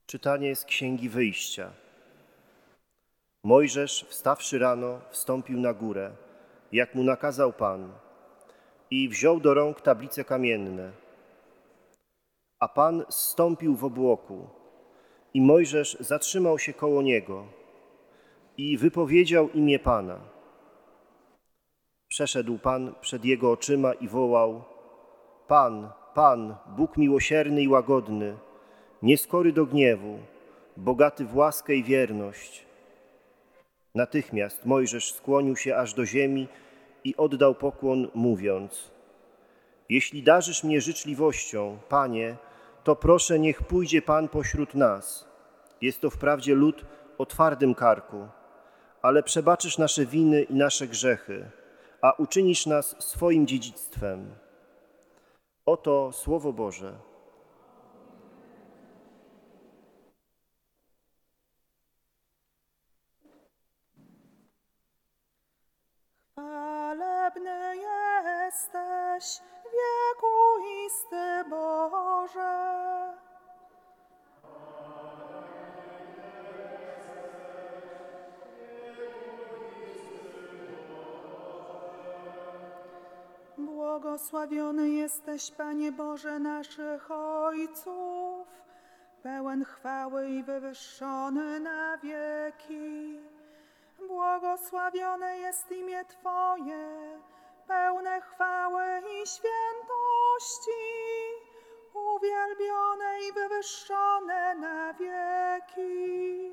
Czytanie z Księgi Wyjścia. Mojżesz, wstawszy rano, wstąpił na górę, jak mu nakazał Pan, i wziął do rąk tablice kamienne. A Pan zstąpił w obłoku, i Mojżesz zatrzymał się koło niego i wypowiedział imię Pana. Przeszedł Pan przed jego oczyma i wołał: Pan, Pan, Bóg miłosierny i łagodny, nieskory do gniewu, bogaty w łaskę i wierność. Natychmiast Mojżesz skłonił się aż do ziemi i oddał pokłon, mówiąc: Jeśli darzysz mnie życzliwością, Panie, to proszę, niech pójdzie Pan pośród nas. Jest to wprawdzie lud o twardym karku, ale przebaczysz nasze winy i nasze grzechy, a uczynisz nas swoim dziedzictwem. Oto Słowo Boże. Chwalebny jesteś, wiekuisty Boże. Błogosławiony jesteś, Panie Boże naszych ojców, pełen chwały i wywyższony na wieki. Błogosławione jest imię Twoje, pełne chwały i świętości, uwielbione i wywyższone na wieki.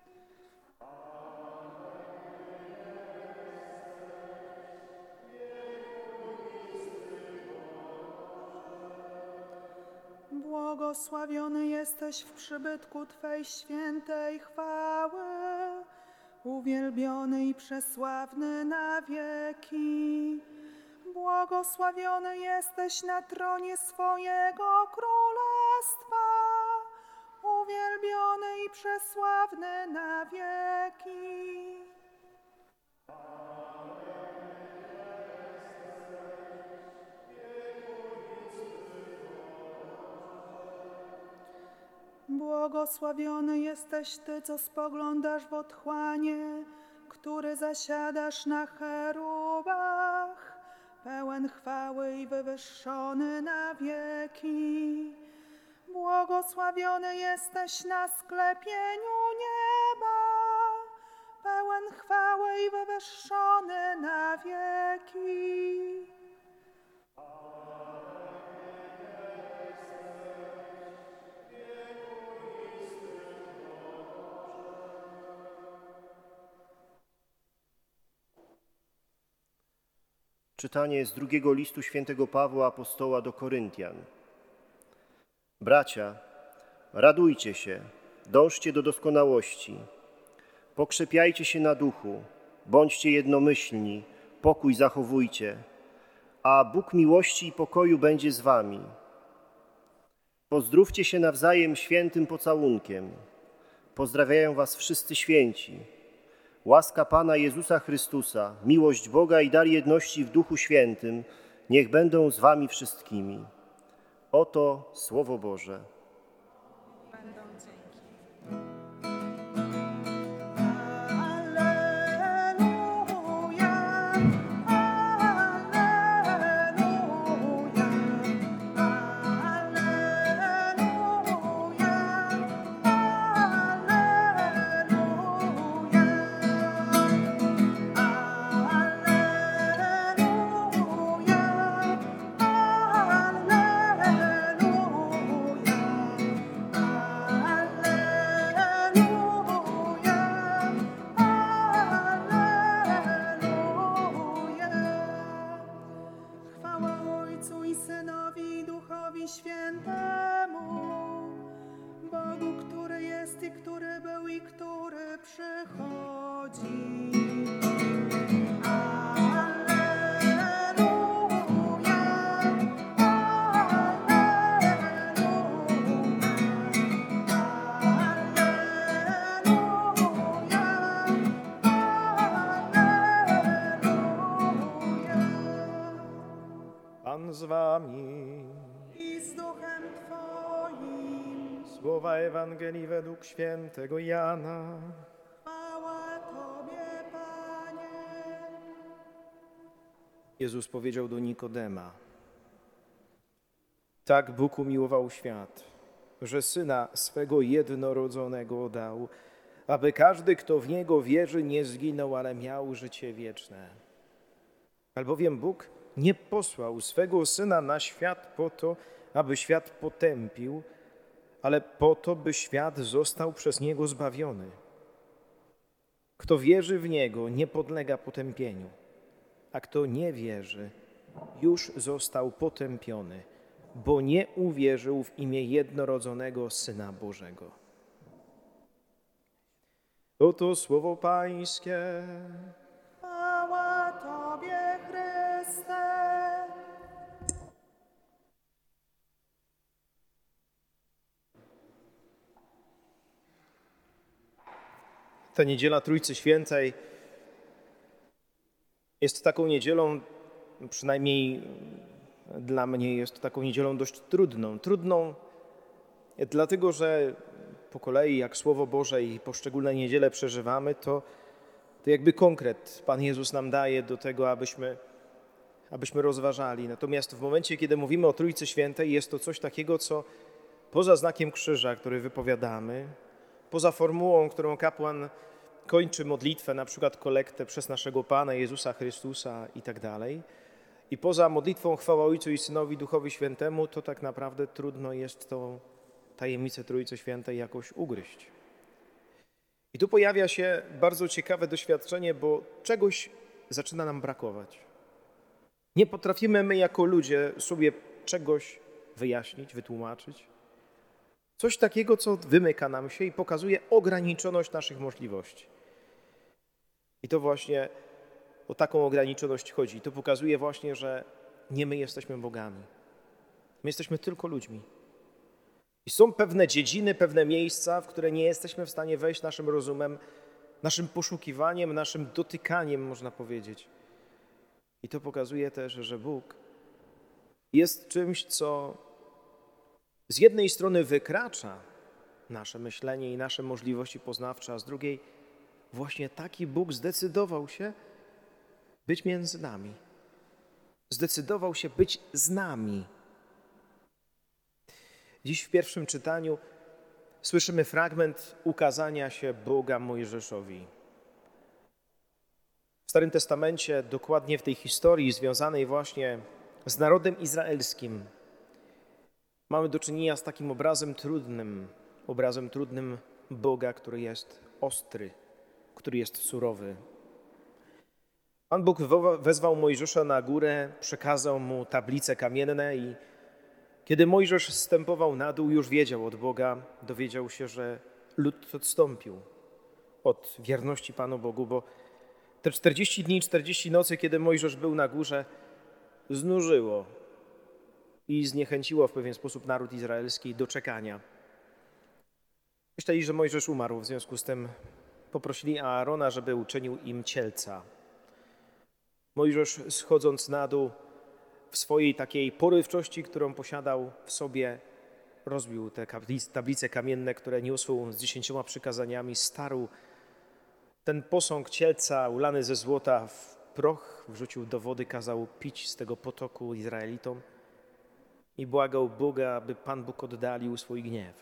Błogosławiony jesteś w przybytku Twej świętej chwały, uwielbiony i przesławny na wieki. Błogosławiony jesteś na tronie swojego królestwa, uwielbiony i przesławny na wieki. Błogosławiony jesteś Ty, co spoglądasz w otchłanie, który zasiadasz na cherubach, pełen chwały i wywyższony na wieki. Błogosławiony jesteś na sklepieniu nieba, pełen chwały i wywyższony na wieki. Czytanie z drugiego listu świętego Pawła apostoła do Koryntian. Bracia, radujcie się, dążcie do doskonałości, pokrzepiajcie się na duchu, bądźcie jednomyślni, pokój zachowujcie, a Bóg miłości i pokoju będzie z wami. Pozdrówcie się nawzajem świętym pocałunkiem. Pozdrawiają was wszyscy święci. Łaska Pana Jezusa Chrystusa, miłość Boga i dar jedności w Duchu Świętym niech będą z wami wszystkimi. Oto Słowo Boże. Będą dzięki. Świętemu, Bogu, który jest i który był i który przychodzi. Pan z wami. I z duchem Twoim. Słowa Ewangelii według świętego Jana. Chwała Tobie, Panie. Jezus powiedział do Nikodema: tak Bóg umiłował świat, że Syna swego jednorodzonego dał, aby każdy, kto w Niego wierzy, nie zginął, ale miał życie wieczne. Albowiem Bóg nie posłał swego Syna na świat po to, aby świat potępił, ale po to, by świat został przez Niego zbawiony. Kto wierzy w Niego, nie podlega potępieniu, a kto nie wierzy, już został potępiony, bo nie uwierzył w imię jednorodzonego Syna Bożego. Oto słowo Pańskie. Chwała Tobie, Chryste. Ta niedziela Trójcy Świętej jest taką niedzielą, przynajmniej dla mnie jest taką niedzielą dość trudną. Trudną dlatego, że po kolei jak Słowo Boże i poszczególne niedziele przeżywamy, to jakby konkret Pan Jezus nam daje do tego, abyśmy rozważali. Natomiast w momencie, kiedy mówimy o Trójcy Świętej, jest to coś takiego, co poza znakiem krzyża, który wypowiadamy, poza formułą, którą kapłan kończy modlitwę, na przykład kolektę przez naszego Pana Jezusa Chrystusa i tak dalej, i poza modlitwą chwała Ojcu i Synowi, Duchowi Świętemu, to tak naprawdę trudno jest tą tajemnicę Trójcy Świętej jakoś ugryźć. I tu pojawia się bardzo ciekawe doświadczenie, bo czegoś zaczyna nam brakować. Nie potrafimy my jako ludzie sobie czegoś wyjaśnić, wytłumaczyć. Coś takiego, co wymyka nam się i pokazuje ograniczoność naszych możliwości. I to właśnie o taką ograniczoność chodzi. To pokazuje właśnie, że nie my jesteśmy bogami. My jesteśmy tylko ludźmi. I są pewne dziedziny, pewne miejsca, w które nie jesteśmy w stanie wejść naszym rozumem, naszym poszukiwaniem, naszym dotykaniem, można powiedzieć. I to pokazuje też, że Bóg jest czymś, co z jednej strony wykracza nasze myślenie i nasze możliwości poznawcze, a z drugiej właśnie taki Bóg zdecydował się być między nami. Zdecydował się być z nami. Dziś w pierwszym czytaniu słyszymy fragment ukazania się Boga Mojżeszowi. W Starym Testamencie, dokładnie w tej historii związanej właśnie z narodem izraelskim, mamy do czynienia z takim obrazem trudnym Boga, który jest ostry, który jest surowy. Pan Bóg wezwał Mojżesza na górę, przekazał mu tablice kamienne i kiedy Mojżesz zstępował na dół, już wiedział od Boga, dowiedział się, że lud odstąpił od wierności Panu Bogu, bo te 40 dni, 40 nocy, kiedy Mojżesz był na górze, znużyło i zniechęciło w pewien sposób naród izraelski do czekania. Myśleli, że Mojżesz umarł, w związku z tym poprosili Aarona, żeby uczynił im cielca. Mojżesz, schodząc na dół, w swojej takiej porywczości, którą posiadał w sobie, rozbił te tablice kamienne, które niosą z 10 przykazaniami, starł ten posąg cielca ulany ze złota w proch, wrzucił do wody, kazał pić z tego potoku Izraelitom i błagał Boga, aby Pan Bóg oddalił swój gniew.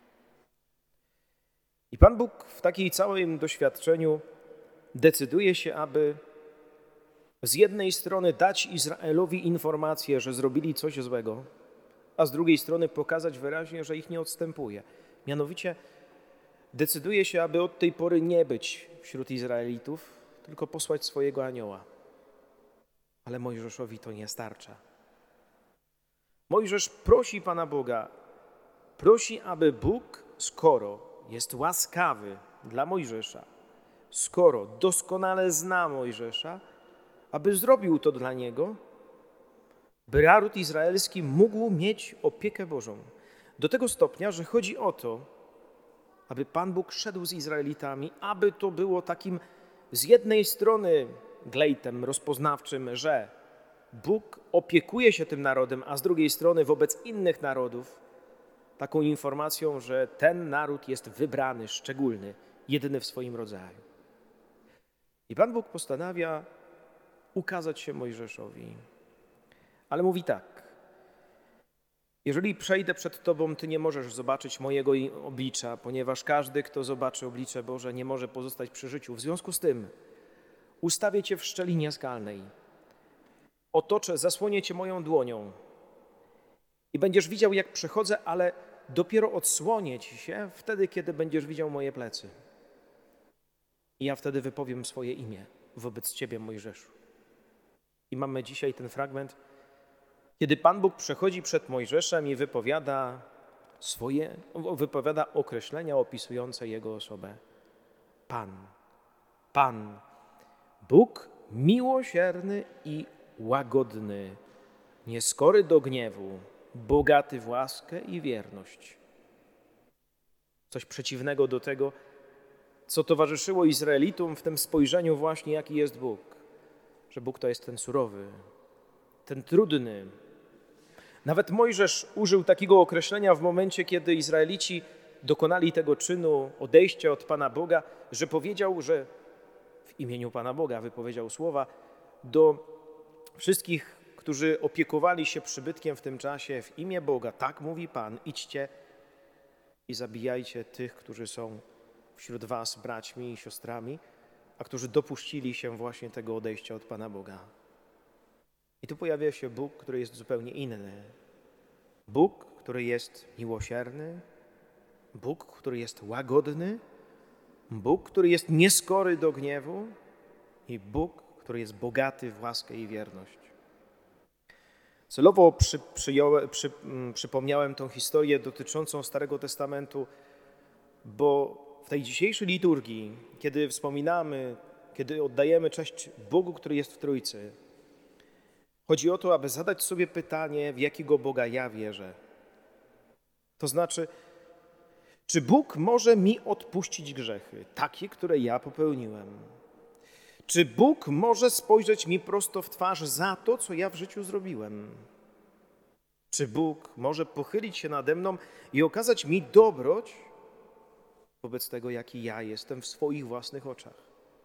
I Pan Bóg w takiej całym doświadczeniu decyduje się, aby z jednej strony dać Izraelowi informację, że zrobili coś złego, a z drugiej strony pokazać wyraźnie, że ich nie odstępuje. Mianowicie decyduje się, aby od tej pory nie być wśród Izraelitów, tylko posłać swojego anioła. Ale Mojżeszowi to nie starcza. Mojżesz prosi Pana Boga, prosi, aby Bóg, skoro jest łaskawy dla Mojżesza, skoro doskonale zna Mojżesza, aby zrobił to dla niego, by naród izraelski mógł mieć opiekę Bożą. Do tego stopnia, że chodzi o to, aby Pan Bóg szedł z Izraelitami, aby to było takim z jednej strony glejtem rozpoznawczym, że Bóg opiekuje się tym narodem, a z drugiej strony wobec innych narodów taką informacją, że ten naród jest wybrany, szczególny, jedyny w swoim rodzaju. I Pan Bóg postanawia ukazać się Mojżeszowi. Ale mówi tak: jeżeli przejdę przed Tobą, Ty nie możesz zobaczyć mojego oblicza, ponieważ każdy, kto zobaczy oblicze Boże, nie może pozostać przy życiu. W związku z tym ustawię Cię w szczelinie skalnej, otoczę, zasłonię Cię moją dłonią i będziesz widział, jak przechodzę, ale dopiero odsłonię Ci się wtedy, kiedy będziesz widział moje plecy. I ja wtedy wypowiem swoje imię wobec Ciebie, Mojżeszu. I mamy dzisiaj ten fragment, kiedy Pan Bóg przechodzi przed Mojżeszem i wypowiada określenia opisujące Jego osobę. Pan, Pan, Bóg miłosierny i łagodny, nieskory do gniewu, bogaty w łaskę i wierność. Coś przeciwnego do tego, co towarzyszyło Izraelitom w tym spojrzeniu właśnie, jaki jest Bóg. Że Bóg to jest ten surowy, ten trudny. Nawet Mojżesz użył takiego określenia w momencie, kiedy Izraelici dokonali tego czynu odejścia od Pana Boga, że powiedział, że w imieniu Pana Boga wypowiedział słowa do wszystkich, którzy opiekowali się przybytkiem w tym czasie: w imię Boga, tak mówi Pan, idźcie i zabijajcie tych, którzy są wśród was braćmi i siostrami, a którzy dopuścili się właśnie tego odejścia od Pana Boga. I tu pojawia się Bóg, który jest zupełnie inny. Bóg, który jest miłosierny, Bóg, który jest łagodny, Bóg, który jest nieskory do gniewu i Bóg, który jest bogaty w łaskę i wierność. Celowo przypomniałem tą historię dotyczącą Starego Testamentu, bo w tej dzisiejszej liturgii, kiedy wspominamy, kiedy oddajemy cześć Bogu, który jest w Trójcy, chodzi o to, aby zadać sobie pytanie, w jakiego Boga ja wierzę. To znaczy, czy Bóg może mi odpuścić grzechy, takie, które ja popełniłem? Czy Bóg może spojrzeć mi prosto w twarz za to, co ja w życiu zrobiłem? Czy Bóg może pochylić się nade mną i okazać mi dobroć wobec tego, jaki ja jestem w swoich własnych oczach?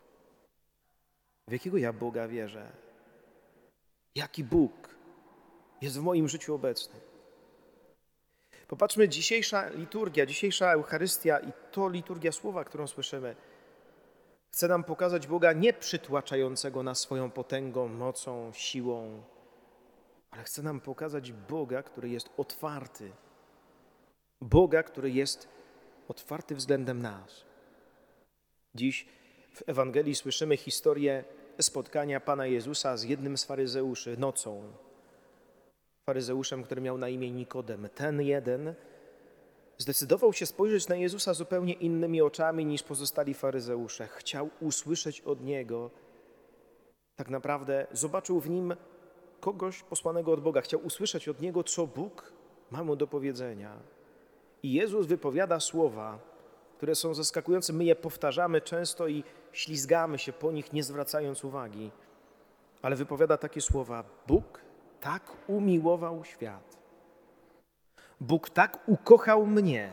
W jakiego ja Boga wierzę? Jaki Bóg jest w moim życiu obecny? Popatrzmy, dzisiejsza liturgia, dzisiejsza Eucharystia i to liturgia słowa, którą słyszymy, chce nam pokazać Boga nie przytłaczającego nas swoją potęgą, mocą, siłą, ale chce nam pokazać Boga, który jest otwarty. Boga, który jest otwarty względem nas. Dziś w Ewangelii słyszymy historię spotkania Pana Jezusa z jednym z faryzeuszy nocą. Faryzeuszem, który miał na imię Nikodem. Ten jeden zdecydował się spojrzeć na Jezusa zupełnie innymi oczami niż pozostali faryzeusze. Chciał usłyszeć od Niego. Tak naprawdę zobaczył w Nim kogoś posłanego od Boga. Chciał usłyszeć od Niego, co Bóg ma mu do powiedzenia. I Jezus wypowiada słowa, które są zaskakujące. My je powtarzamy często i ślizgamy się po nich, nie zwracając uwagi. Ale wypowiada takie słowa: Bóg tak umiłował świat. Bóg tak ukochał mnie,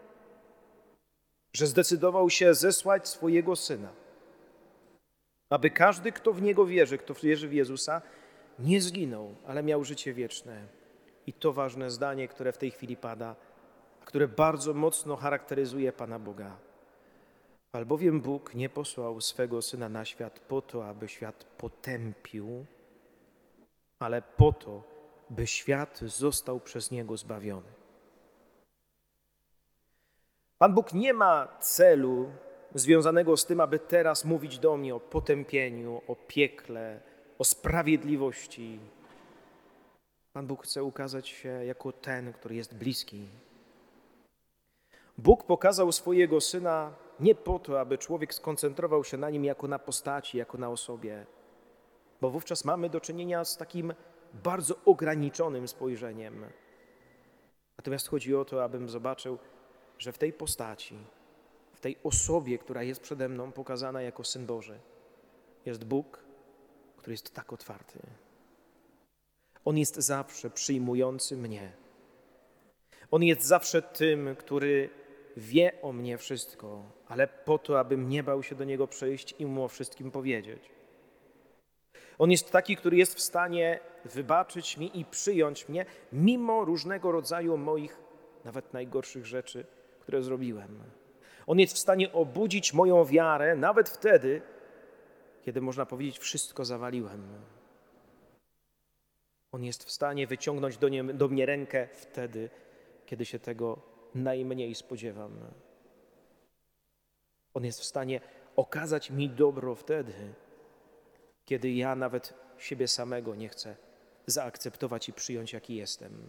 że zdecydował się zesłać swojego Syna, aby każdy, kto w Niego wierzy, kto wierzy w Jezusa, nie zginął, ale miał życie wieczne. I to ważne zdanie, które w tej chwili pada, które bardzo mocno charakteryzuje Pana Boga. Albowiem Bóg nie posłał swego Syna na świat po to, aby świat potępił, ale po to, by świat został przez Niego zbawiony. Pan Bóg nie ma celu związanego z tym, aby teraz mówić do mnie o potępieniu, o piekle, o sprawiedliwości. Pan Bóg chce ukazać się jako ten, który jest bliski. Bóg pokazał swojego Syna nie po to, aby człowiek skoncentrował się na Nim jako na postaci, jako na osobie, bo wówczas mamy do czynienia z takim bardzo ograniczonym spojrzeniem. Natomiast chodzi o to, abym zobaczył, że w tej postaci, w tej osobie, która jest przede mną pokazana jako Syn Boży, jest Bóg, który jest tak otwarty. On jest zawsze przyjmujący mnie. On jest zawsze tym, który wie o mnie wszystko, ale po to, abym nie bał się do Niego przyjść i Mu o wszystkim powiedzieć. On jest taki, który jest w stanie wybaczyć mi i przyjąć mnie, mimo różnego rodzaju moich, nawet najgorszych rzeczy, które zrobiłem. On jest w stanie obudzić moją wiarę, nawet wtedy, kiedy można powiedzieć, wszystko zawaliłem. On jest w stanie wyciągnąć do mnie rękę wtedy, kiedy się tego najmniej spodziewam. On jest w stanie okazać mi dobro wtedy, kiedy ja nawet siebie samego nie chcę zaakceptować i przyjąć, jaki jestem.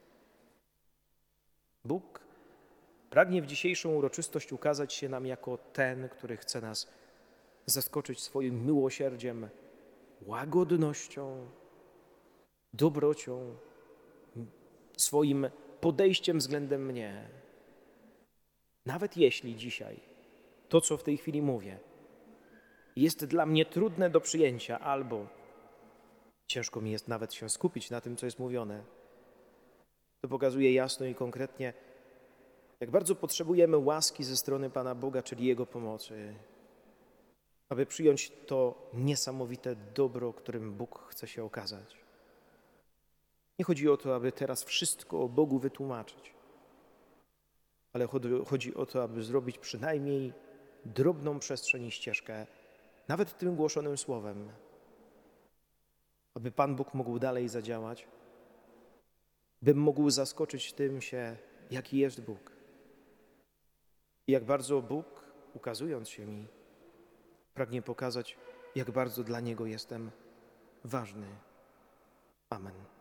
Bóg pragnie w dzisiejszą uroczystość ukazać się nam jako ten, który chce nas zaskoczyć swoim miłosierdziem, łagodnością, dobrocią, swoim podejściem względem mnie. Nawet jeśli dzisiaj to, co w tej chwili mówię, jest dla mnie trudne do przyjęcia, albo ciężko mi jest nawet się skupić na tym, co jest mówione, to pokazuje jasno i konkretnie, jak bardzo potrzebujemy łaski ze strony Pana Boga, czyli Jego pomocy, aby przyjąć to niesamowite dobro, którym Bóg chce się okazać. Nie chodzi o to, aby teraz wszystko o Bogu wytłumaczyć, ale chodzi o to, aby zrobić przynajmniej drobną przestrzeń i ścieżkę, nawet tym głoszonym słowem, aby Pan Bóg mógł dalej zadziałać, bym mógł zaskoczyć tym się, jaki jest Bóg. I jak bardzo Bóg, ukazując się mi, pragnie pokazać, jak bardzo dla Niego jestem ważny. Amen.